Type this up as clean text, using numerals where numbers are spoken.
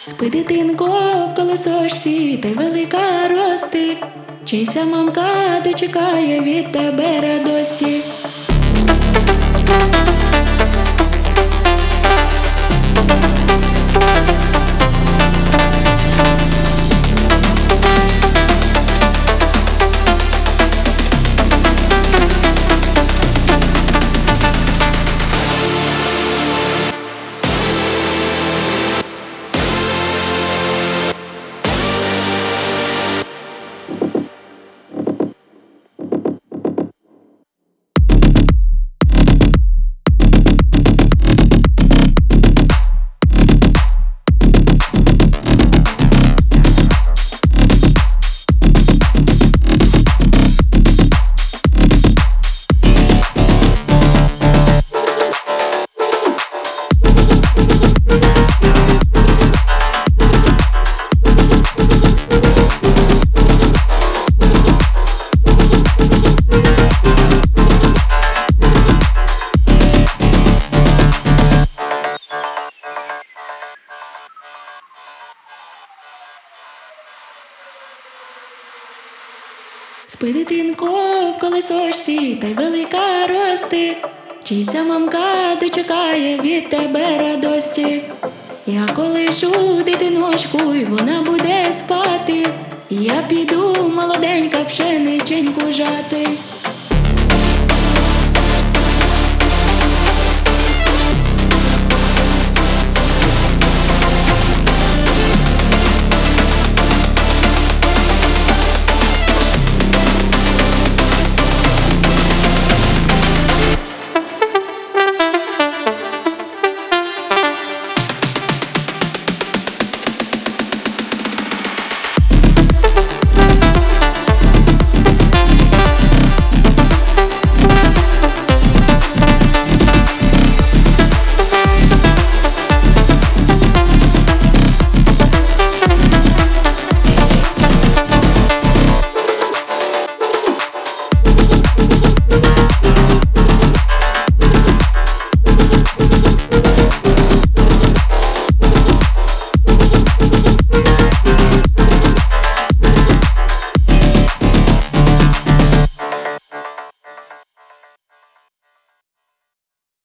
Спи, дитинко, в колосочці, та й велика рости, чийся мамка дочекає від тебе радості. Спи, дитинко, в колесочці, та й велика рости, чийся мамка дочекає від тебе радості. Я колишу дитиночку, й вона буде спати, я піду молоденька пшениченьку жати.